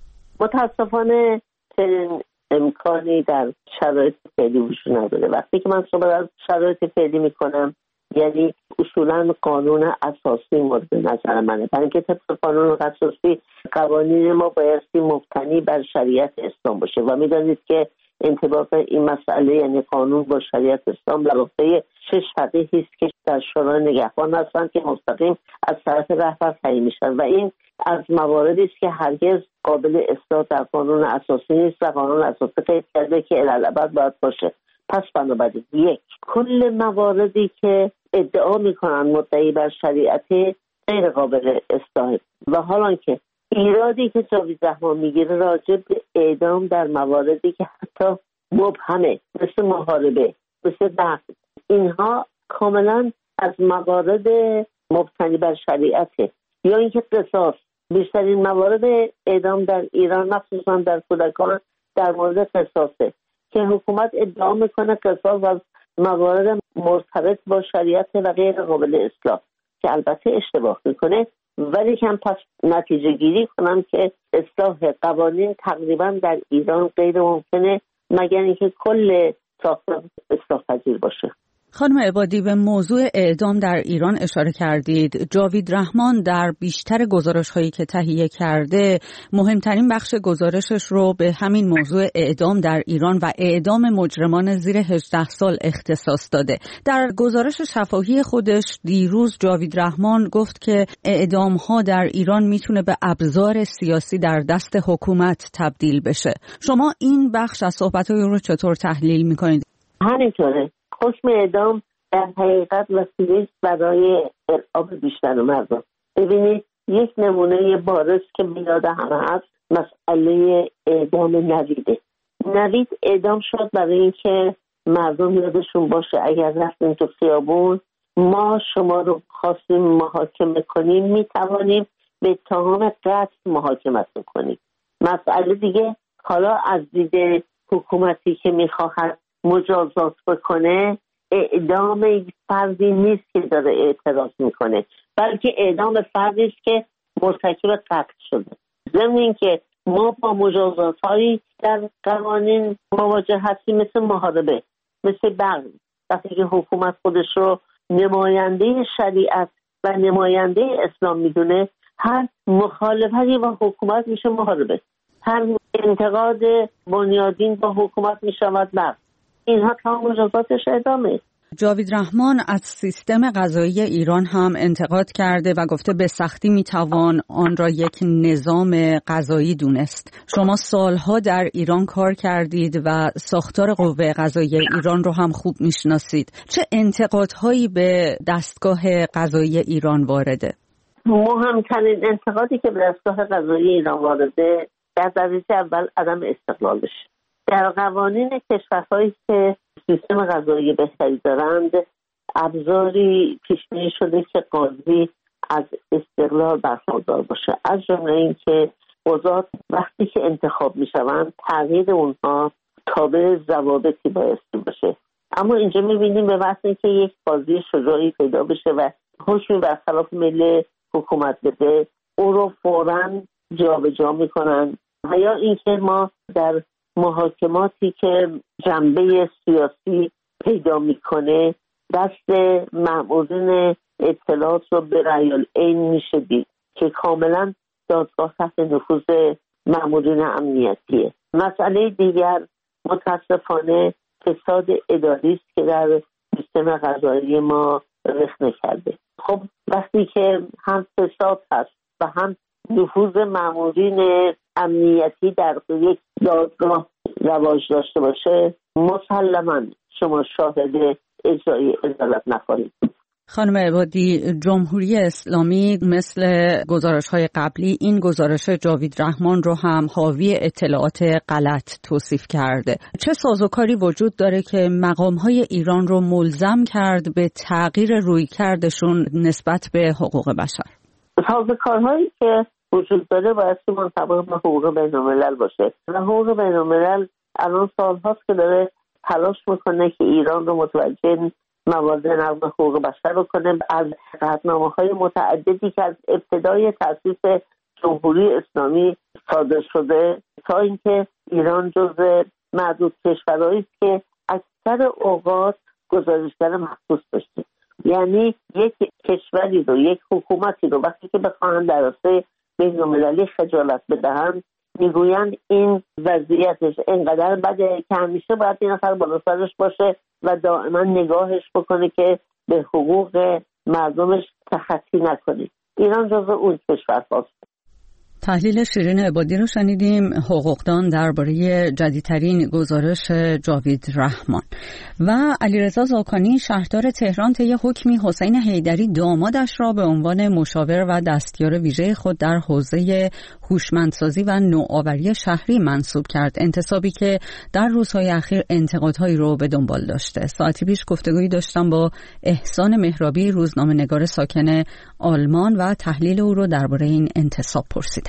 متاسفانه چنین امکانی در شرایط فعلی وجود نداره. وقتی که من صحبت از شرایط فعلی میکنم یعنی اصولاً قانون اساسی مورد نظر منه، برای اینکه طبق قانون اساسی قوانین ما بایستی مبتنی بر شریعت اسلام باشه و میدانید که انطباق این مسئله یعنی قانون با شریعت اسلام در رابطه شش فقیهی است که در شورای نگهبان هستند که مستقیم از طرف رهبر تعیین میشن و این از مواردی است که هرگز قابل اصلاح در قانون اساسی نیست و قانون اساسی قید کرده که الالابد باید باشه. پس بنابراین یک، کل مواردی که ادعا میکنن مدعی بر شریعت غیر قابل اصلاح و حالا که ایرادی که جاوید رحمان میگیره راجع به اعدام در مواردی که حتی مبهمه مثل محاربه مثل دفع، اینها کاملا از موارد مبتنی بر شریعته. یا اینکه قصاص، بیشترین موارد اعدام در ایران مخصوصا در کودکان در مورد قصاصه که حکومت ادعا میکنه قصاص از موارد مرتبط با شریعت و غیر قابل اصلاح که البته اشتباه میکنه، ولی کم پس نتیجه گیری کنم که اصلاح قوانین تقریبا در ایران غیر ممکنه مگر اینکه کل ساختار اصلاح پذیر باشه. خانم عبادی، به موضوع اعدام در ایران اشاره کردید. جاوید رحمان در بیشتر گزارش‌هایی که تهیه کرده مهمترین بخش گزارشش رو به همین موضوع اعدام در ایران و اعدام مجرمان زیر هجده سال اختصاص داده. در گزارش شفاهی خودش دیروز جاوید رحمان گفت که اعدام‌ها در ایران میتونه به ابزار سیاسی در دست حکومت تبدیل بشه. شما این بخش از صحبت‌های رو چطور تحلیل می‌کنید؟ همینطوره. حکم اعدام در حقیقت وسیله برای ارعاب بیشتر مردم. ببینید یک نمونه بارز که میاد همه هست مسئله اعدام نویده. نوید اعدام شد برای اینکه مردم یادشون باشه اگر رفتیم تو خیابون ما شما رو خواستیم محاکمه کنیم میتوانیم به اتهام قتل محاکمتون کنیم. مسئله دیگه حالا از دید حکومتی که میخواهد مجازات بکنه اعدام فردی نیست که داره اعتراض میکنه، بلکه اعدام فردی است که مرتکب قتل شده. ضمن اینکه ما با مجازات هایی در قوانین مواجه هستیم مثل محاربه، مثل بغض. وقتی که حکومت خودش رو نماینده شریعت و نماینده اسلام میدونه هر مخالفتی با حکومت میشه محاربه، هر انتقاد بنیادین با حکومت میشود بغض. اینها تمام مجازاتش اعدامه. جاوید رحمان از سیستم قضایی ایران هم انتقاد کرده و گفته به سختی میتوان آن را یک نظام قضایی دونست. شما سالها در ایران کار کردید و ساختار قوه قضایی ایران رو هم خوب میشناسید. چه انتقادهایی به دستگاه قضایی ایران وارده؟ مهمترین انتقادی که به دستگاه قضایی ایران وارده در درجه اول عدم استقلالش. در قوانین کشورهایی که سیستم قضایی بهتری دارند ابزاری پیش‌بینی شده که قاضی از استقلال برخوردار باشه، از جمله اینکه قضات وقتی که انتخاب میشوند تغییر اونها تابع ضوابطی بایستی باشه. اما اینجا میبینیم به واسه اینکه یک قاضی شجاعی پیدا بشه و حکمی برخلاف میل حکومت بده او رو فوراً جابجا میکنن، و یا اینکه ما در محاکماتی که جنبه سیاسی پیدا میکنه دست مأمورین اطلاعات رو به رأی العین میشه دید که کاملا دادگاه تحت نفوذ مأمورین امنیتیه. مسئله دیگر متاسفانه فساد اداری است که در سیستم قضایی ما رخنه کرده. خب وقتی که هم فساد هست و هم نفوذ مأمورین امنیتی در یک دادگاه رواج داشته باشه مسلماً شما شاهد اجرای عدالت نخواهید. خانم عبادی، جمهوری اسلامی مثل گزارش‌های قبلی این گزارش جاوید رحمان رو هم حاوی اطلاعات غلط توصیف کرده. چه سازوکاری وجود داره که مقام‌های ایران رو ملزم کرد به تغییر رویکردشون نسبت به حقوق بشر؟ سازوکارهایی که وجود داره باید منطبق به حقوق بین‌الملل باشه. حقوق بین‌الملل الان سال‌هاست که داره تلاش میکنه که ایران رو متوجه موارد نقض حقوق بشر رو کنه. از قطعنامه‌های متعددی که از ابتدای تأسیس جمهوری اسلامی صادر شده تا اینکه ایران جزو معدود کشورهایی است که اکثر اوقات گزارشگر مخصوص داشته. یعنی یک کشوری رو، یک حکومتی رو وقتی که بخواهند در راسته بین‌المللی خجالت بدهند میگویند این وضعیتش اینقدر بده که همیشه باید این نفر بالا سرش باشه و دائما نگاهش بکنه که به حقوق مردمش تخطی نکنه. ایران جزو اون کشور هست. تحلیل شیرین عبادی رو شنیدیم، حقوقدان درباره جدیدترین گزارش جاوید رحمان. و علیرضا زاکانی شهردار تهران طی حکمی حسین حیدری دامادش را به عنوان مشاور و دستیار ویژه خود در حوزه هوشمندسازی و نوآوری شهری منصوب کرد، انتصابی که در روزهای اخیر انتقادهایی رو به دنبال داشته. ساعتی پیش گفتگویی داشتم با احسان مهرابی، روزنامه‌نگار ساکن آلمان، و تحلیل او رو درباره این انتصاب پرسیدم.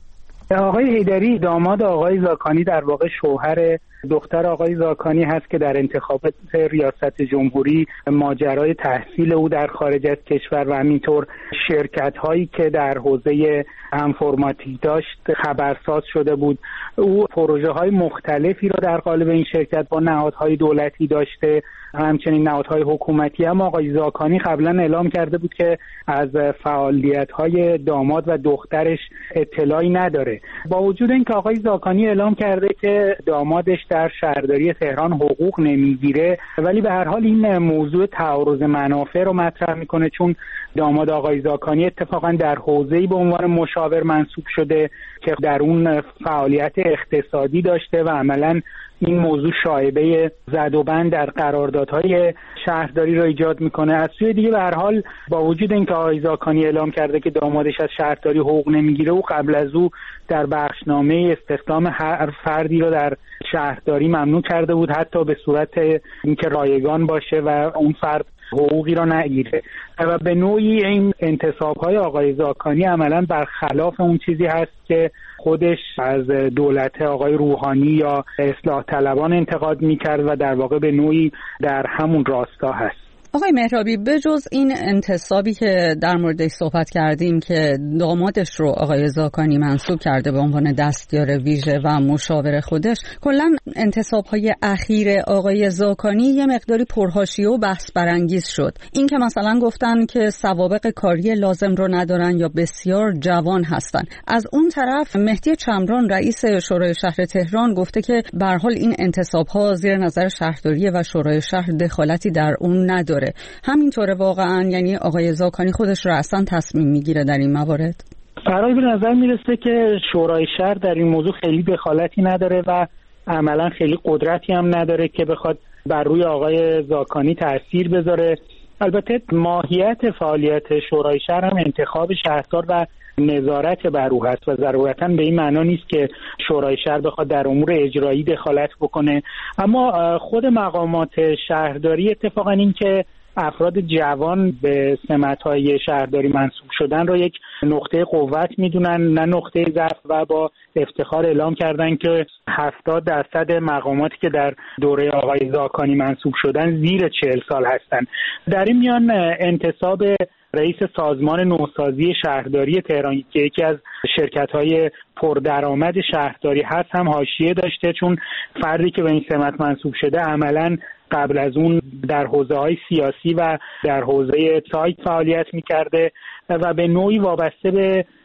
آقای حیدری داماد آقای زاکانی در واقع شوهر دختر آقای زاکانی هست که در انتخابات ریاست جمهوری ماجرای تحصیل او در خارج از کشور و همینطور شرکت هایی که در حوزه انفرماتیک داشت خبرساز شده بود. او پروژه های مختلفی را در قالب این شرکت با نهادهای دولتی داشته، همچنین نهادهای حکومتی. هم آقای زاکانی قبلا اعلام کرده بود که از فعالیت های داماد و دخترش اطلاعی نداره. با وجود اینکه آقای زاکانی اعلام کرده که دامادش در شهرداری تهران حقوق نمیگیره، ولی به هر حال این موضوع تعارض منافع رو مطرح میکنه، چون داماد آقای زاکانی اتفاقا در حوزه‌ای به عنوان مشاور منصوب شده که در اون فعالیت اقتصادی داشته و عملاً این موضوع شایبه زد و بند در قراردادهای شهرداری را ایجاد میکنه. از سوی دیگه به هر حال با وجود اینکه آقای زاکانی اعلام کرده که دامادش از شهرداری حقوق نمیگیره، او قبل از او در بخشنامه استخدام هر فردی را در شهرداری ممنوع کرده بود، حتی به صورت اینکه رایگان باشه و اون فرد حقوقی را نگیره. و به نوعی این انتصاب‌های آقای زاکانی عملاً برخلاف اون چیزی هست که خودش از دولت آقای روحانی یا اصلاح طلبان انتقاد می‌کرد و در واقع به نوعی در همون راستا هست. آقای مهرابی، بجز این انتصابی که در موردش صحبت کردیم که دامادش رو آقای زاکانی منصوب کرده به عنوان دستیار ویژه و مشاور خودش، کلاً انتصاب‌های اخیر آقای زاکانی یه مقداری پرحاشیه و بحث برانگیز شد. این که مثلا گفتن که سوابق کاری لازم رو ندارن یا بسیار جوان هستن. از اون طرف مهدی چمران رئیس شورای شهر تهران گفته که به هر حال این انتصاب‌ها زیر نظر شهرداری و شورای شهر دخالتی در اون نداره. همینطوره واقعا؟ یعنی آقای زاکانی خودش رأساً تصمیم میگیره در این موارد؟ برای به نظر میرسه که شورای شهر در این موضوع خیلی دخالتی نداره و عملا خیلی قدرتی هم نداره که بخواد بر روی آقای زاکانی تأثیر بذاره. البته ماهیت فعالیت شورای شهر هم انتخاب شهردار و نظارت بر او هست و ضرورتاً به این معنا نیست که شورای شهر بخواد در امور اجرایی دخالت بکنه. اما خود مقامات شهرداری اتفاقاً این که افراد جوان به سمت‌های شهرداری منصوب شدن رو یک نقطه قوت میدونن، نه نقطه ضعف، و با افتخار اعلام کردن که هفتاد درصد مقاماتی که در دوره آقای زاکانی منصوب شدن زیر چهل سال هستن. در این میان انتصاب رئیس سازمان نوسازی شهرداری تهران که یکی از شرکت‌های پردرآمد شهرداری هست هم حاشیه داشته، چون فردی که به این سمت منصوب شده عملاً قبل از اون در حوزه‌های سیاسی و در حوزه سایت فعالیت می‌کرده و به نوعی وابسته به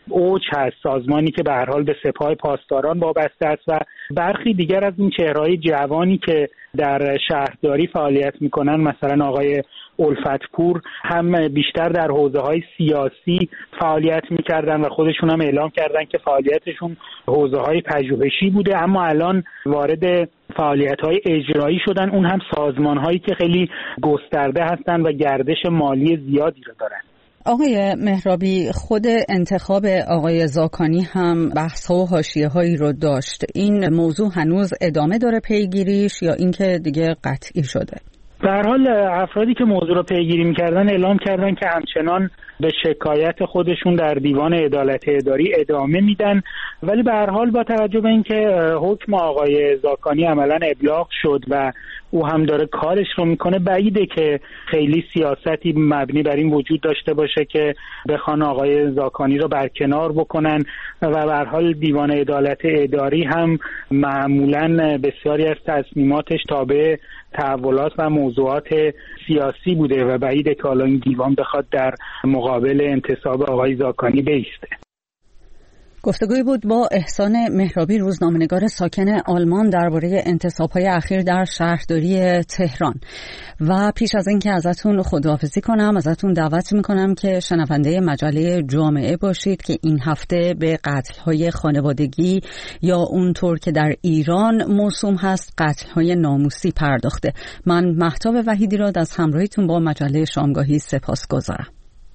اوج هست، سازمانی که به هر حال به سپاه پاسداران وابسته است و برخی دیگر از این چهره‌های جوانی که در شهرداری فعالیت میکنن، مثلا آقای الفتپور هم بیشتر در حوزه‌های سیاسی فعالیت میکردن و خودشون هم اعلام کردن که فعالیتشون حوزه‌های پژوهشی بوده، اما الان وارد فعالیت‌های اجرایی شدن، اون هم سازمان‌هایی که خیلی گسترده هستن و گردش مالی زیادی رو دارن. آقای مهرابی، خود انتخاب آقای زاکانی هم بحث‌ها و حاشیه‌هایی رو داشت. این موضوع هنوز ادامه داره پیگیریش یا اینکه دیگه قطعی شده؟ به هر حال افرادی که موضوع رو پیگیری می‌کردن اعلام کردن که همچنان به شکایت خودشون در دیوان عدالت اداری ادامه میدن، ولی به هر حال با توجه به اینکه حکم آقای زاکانی عملاً ابلاغ شد و او هم داره کارش رو میکنه، بعیده که خیلی سیاستی مبنی بر این وجود داشته باشه که بخوان آقای زاکانی رو برکنار بکنن و به هر حال دیوان عدالت اداری هم معمولاً بسیاری از تصمیماتش تابع تحولات و موضوعات سیاسی بوده و بعیده که حالا این دیوان بخواد در مقابل انتصاب آقای زاکانی بایسته. گفتگوی بود با احسان مهرابی، روزنامه‌نگار ساکن آلمان، درباره انتصاب‌های اخیر در شهرداری تهران. و پیش از اینکه ازتون خداحافظی کنم، ازتون دعوت میکنم که شنونده مجله جامعه باشید که این هفته به قتل‌های خانوادگی یا اونطور که در ایران موسوم هست قتل‌های ناموسی پرداخته. من مهتاب وحیدی را از همراهیتون با مجله شامگاهی سپاسگزارم.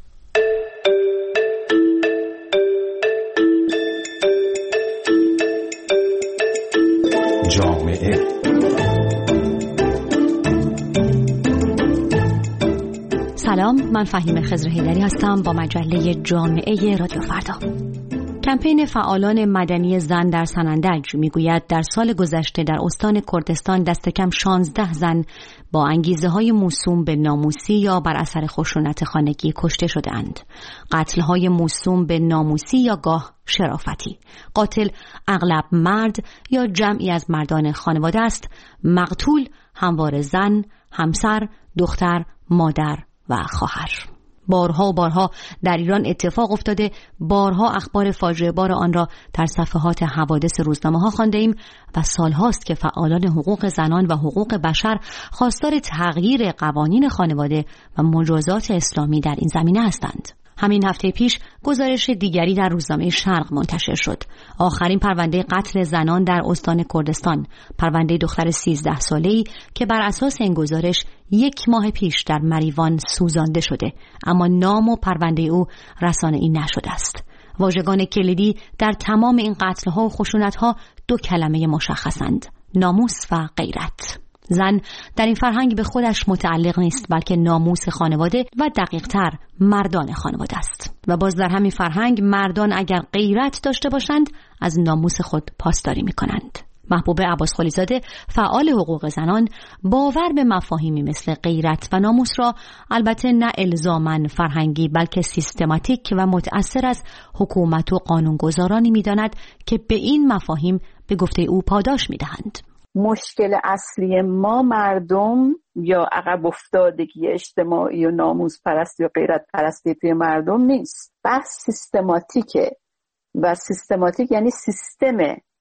جامعه سلام، من فهیم خضر حیدری هستم با مجله جامعه رادیو فردا. کمپین فعالان مدنی زن در سنندج میگوید در سال گذشته در استان کردستان دست کم شانزده زن با انگیزه های موسوم به ناموسی یا بر اثر خشونت خانگی کشته شده اند. قتل های موسوم به ناموسی یا گاه شرافتی. قاتل اغلب مرد یا جمعی از مردان خانواده است. مقتول همواره زن، همسر، دختر، مادر و خواهر. بارها و بارها در ایران اتفاق افتاده، بارها اخبار فاجعه بار آن را در صفحات حوادث روزنامه ها خوانده ایم و سالهاست که فعالان حقوق زنان و حقوق بشر خواستار تغییر قوانین خانواده و مجازات اسلامی در این زمینه هستند. همین هفته پیش گزارش دیگری در روزنامه شرق منتشر شد. آخرین پرونده قتل زنان در استان کردستان، پرونده دختر سیزده ساله‌ای که بر اساس این گزارش یک ماه پیش در مریوان سوزانده شده، اما نام و پرونده او رسانه‌ای نشده است. واژگان کلیدی در تمام این قتل‌ها و خشونت‌ها دو کلمه مشخصند: ناموس و غیرت. زن در این فرهنگ به خودش متعلق نیست، بلکه ناموس خانواده و دقیق‌تر مردان خانواده است. و باز در همین فرهنگ مردان اگر غیرت داشته باشند از ناموس خود پاسداری می‌کنند. محبوب عباس خلیزاده، فعال حقوق زنان، باور به مفاهیمی مثل غیرت و ناموس را البته نه الزاماً فرهنگی بلکه سیستماتیک و متأثر از حکومت و قانونگذارانی می‌داند که به این مفاهیم به گفته او پاداش می‌دهند. مشکل اصلی ما مردم یا عقب افتادگی اجتماعی و ناموس پرستی و غیرت پرستی توی مردم نیست. بحث سیستماتیکه و سیستماتیک یعنی سیستم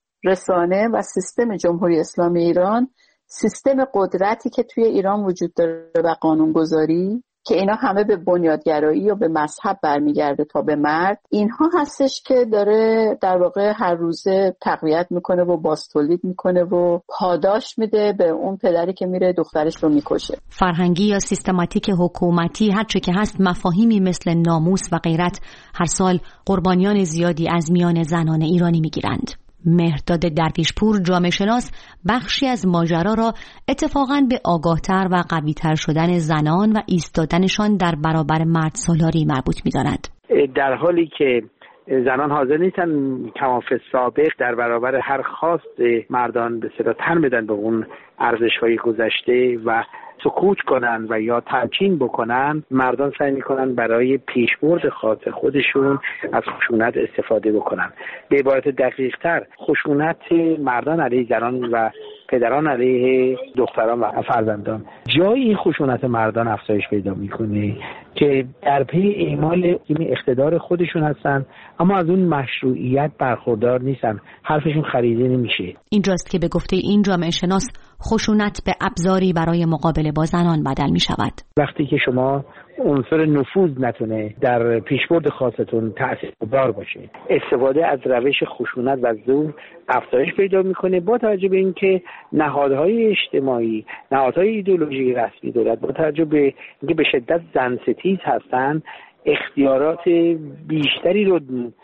رسانه و سیستم جمهوری اسلامی ایران، سیستم قدرتی که توی ایران وجود داره و قانونگذاری که اینا همه به بنیادگرایی و به مذهب برمیگرده تا به مرد، اینها هستش که داره در واقع هر روزه تقویت میکنه و بازتولید میکنه و پاداش میده به اون پدری که میره دخترش رو میکشه. فرهنگی یا سیستماتیک حکومتی هرچه که هست، مفاهیمی مثل ناموس و غیرت هر سال قربانیان زیادی از میان زنان ایرانی میگیرند. مهرداد درویشپور، جامعه شناس، بخشی از ماجرا را اتفاقاً به آگاهتر و قوی‌تر شدن زنان و ایستادنشان در برابر مرد سالاری مربوط می‌داند. در حالی که زنان حاضر نیستن کماف سابق در برابر هر خواست مردان به صدا تن بدن به اون ارزش‌های گذشته و سکوت کنن و یا تمکین بکنن، مردان سعی میکنن برای پیشبرد خاص خودشون از خشونت استفاده بکنن. به عبارت دقیق تر، خشونت مردان علیه زنان و پدران علیه دختران و فرزندان. جای این خشونت مردان افزایش پیدا میکنه که در پی اعمال این اقتدار خودشون هستن اما از اون مشروعیت برخوردار نیستن، حرفشون خریده نمیشه. اینجاست که به گفته این جامعه شناس خشونت به ابزاری برای مقابله با زنان بدل می شود. وقتی که شما عنصر نفوذ نتونه در پیشبرد خاصتون تأثیرگذار باشه، استفاده از روش خشونت و زور افزایش پیدا میکنه، با توجه به اینکه نهادهای اجتماعی، نهادهای ایدئولوژی رسمی دولت با توجه به اینکه به شدت زن ستیز هستن، اختیارات بیشتری رو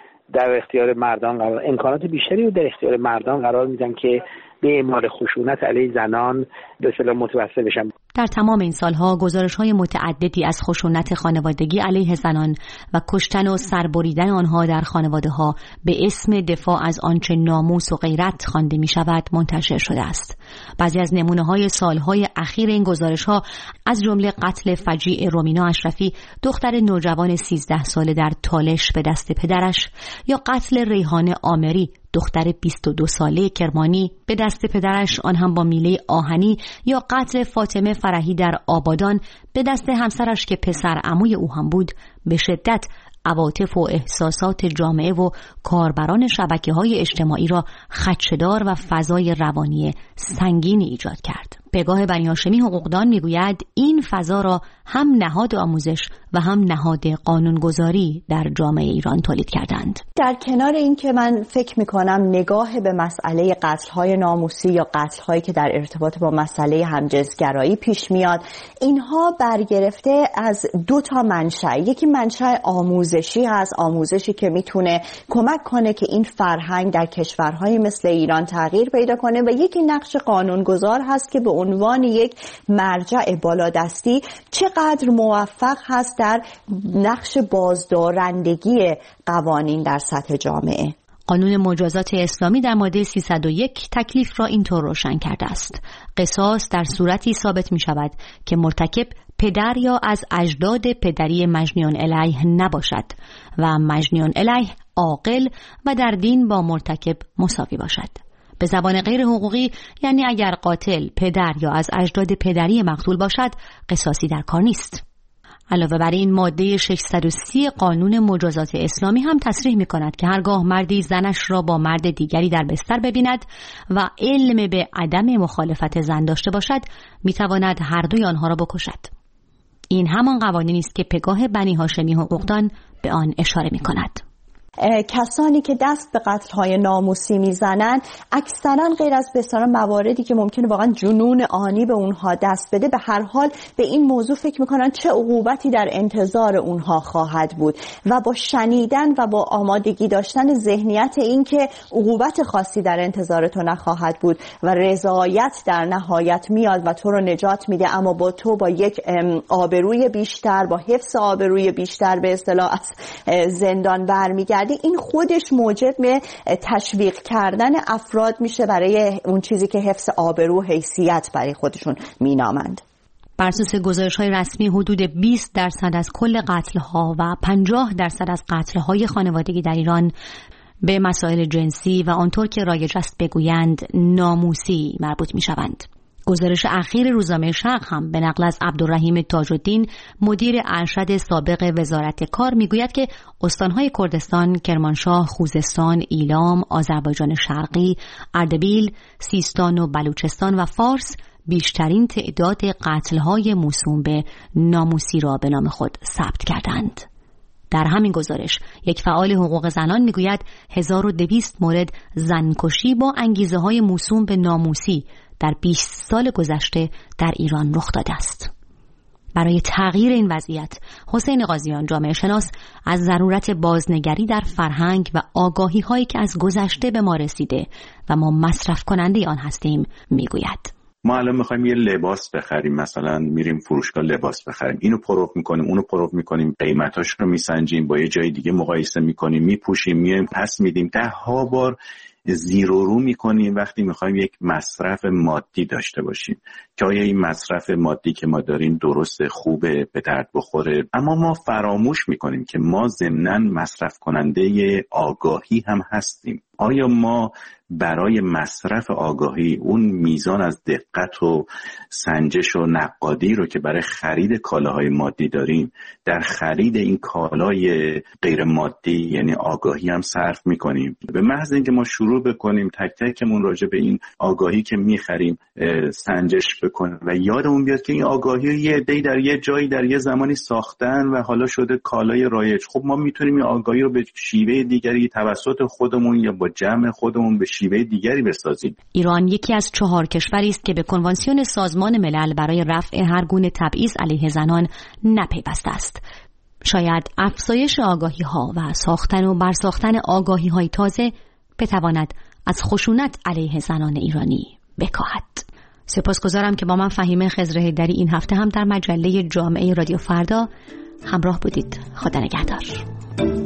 در اختیار مردان قرار امکانات بیشتری رو در اختیار مردان قرار میدن که به اعمال خشونت علیه زنان به اصطلاح متوسل بشن. در تمام این سالها گزارش‌های متعددی از خشونت خانوادگی علیه زنان و کشتن و سربریدن آنها در خانواده‌ها به اسم دفاع از آنچه ناموس و غیرت خوانده می‌شود منتشر شده است. بعضی از نمونه‌های سالهای اخیر این گزارش‌ها از جمله قتل فجیع رومینا اشرفی، دختر نوجوان سیزده ساله در تالش به دست پدرش، یا قتل ریحانه آمری، دختر بیست و دو ساله کرمانی به دست پدرش، آن هم با میله آهنی، یا قتل فاطمه فرحی در آبادان به دست همسرش که پسر عموی او هم بود، به شدت عواطف و احساسات جامعه و کاربران شبکه‌های اجتماعی را خدشه‌دار و فضای روانی سنگینی ایجاد کرد. پگاه بنی هاشمی حقوقدان میگوید این فضا را هم نهاد آموزش و هم نهاد قانونگذاری در جامعه ایران تولید کردند. در کنار این که من فکر میکنم نگاه به مسئله قتل‌های ناموسی یا قتل‌هایی که در ارتباط با مسئله همجنسگرایی پیش میاد، اینها برگرفته از دو تا منشأ. یکی منشأ آموزشی هست، آموزشی که میتونه کمک کنه که این فرهنگ در کشورهای مثل ایران تغییر پیدا کنه، و یکی نقش قانونگذار هست که به عنوان یک مرجع بالادستی چقدر موفق هست در نقش بازدارندگی قوانین در سطح جامعه. قانون مجازات اسلامی در ماده سیصد و یک تکلیف را اینطور روشن کرده است: قصاص در صورتی ثابت می شود که مرتکب پدر یا از اجداد پدری مجنیان علیه نباشد و مجنیان علیه عاقل و در دین با مرتکب مساوی باشد. به زبان غیر حقوقی یعنی اگر قاتل پدر یا از اجداد پدری مقتول باشد، قصاصی در کار نیست. علاوه بر این ماده ششصد و سی قانون مجازات اسلامی هم تصریح می کند که هرگاه مردی زنش را با مرد دیگری در بستر ببیند و علم به عدم مخالفت زن داشته باشد، می تواند هر دوی آنها را بکشد. این همان قوانینی است که پگاه بنی هاشمی حقوقدان به آن اشاره می کند. کسانی که دست به قتل‌های ناموسی میزنن اکثرا غیر از بسیار مواردی که ممکنه واقعا جنون آنی به اونها دست بده، به هر حال به این موضوع فکر میکنن چه عقوبتی در انتظار اونها خواهد بود، و با شنیدن و با آمادگی داشتن ذهنیت این که عقوبت خاصی در انتظار تو نخواهد بود و رضایت در نهایت میاد و تو رو نجات میده، اما با تو با یک آبروی بیشتر، با حفظ آبروی بیشتر به اصطلاح از زندان برمیگرد، این خودش موجب تشویق کردن افراد میشه برای اون چیزی که حفظ آبرو و حیثیت برای خودشون مینامند. بر اساس گزارش‌های رسمی حدود بیست درصد از کل قتل‌ها و پنجاه درصد از قتل‌های خانوادگی در ایران به مسائل جنسی و آنطور که رایج است بگویند ناموسی مربوط می‌شوند. گزارش اخیر روزنامه شرق هم به نقل از عبدالرحیم تاج‌الدین مدیر ارشد سابق وزارت کار میگوید که استانهای کردستان، کرمانشاه، خوزستان، ایلام، آذربایجان شرقی، اردبیل، سیستان و بلوچستان و فارس بیشترین تعداد قتل‌های موسوم به ناموسی را به نام خود ثبت کردند. در همین گزارش یک فعال حقوق زنان میگوید هزار و دویست مورد زنکشی با انگیزه‌های موسوم به ناموسی در بیست سال گذشته در ایران رخ داده است. برای تغییر این وضعیت، حسین قاضیان جامعه شناس از ضرورت بازنگری در فرهنگ و آگاهی هایی که از گذشته به ما رسیده و ما مصرف کننده آن هستیم میگوید. ما الان میخوایم یه لباس بخریم، مثلا میریم فروشگاه لباس بخریم، اینو پرو میکنیم، اونو پرو میکنیم، قیمتاش رو میسنجیم، با یه جای دیگه مقایسه میکنیم، میپوشیم، میایم پس میدیم، ده ها بار زیر و رو میکنیم وقتی میخوایم یک مصرف مادی داشته باشیم که آیا این مصرف مادی که ما داریم درسته، خوبه، به درد بخوره. اما ما فراموش میکنیم که ما ضمناً مصرف کننده آگاهی هم هستیم. آیا ما برای مصرف آگاهی اون میزان از دقت و سنجش و نقادی رو که برای خرید کالاهای مادی داریم در خرید این کالای غیر مادی یعنی آگاهی هم صرف میکنیم؟ به محض اینکه ما شروع بکنیم تک تکمون راجع به این آگاهی که میخریم سنجش بکنیم و یادمون بیاد که این آگاهی یه عده‌ای در یه جایی در یه زمانی ساختن و حالا شده کالای رایج، خب ما میتونیم این آگاهی رو به شیوه دیگری توسط خودمون یا با جمع خودمون به شیوه دیگری بسازیم. ایران یکی از چهار کشوری است که به کنوانسیون سازمان ملل برای رفع هر گونه تبعیض علیه زنان نپیوسته است. شاید افزایش آگاهی ها و ساختن و برساختن آگاهی های تازه بتواند از خشونت علیه زنان ایرانی بکاهد. سپاسگزارم که با من فهیمه خضر حیدری این هفته هم در مجله جامعه رادیو فردا همراه بودید. خدا نگهدار.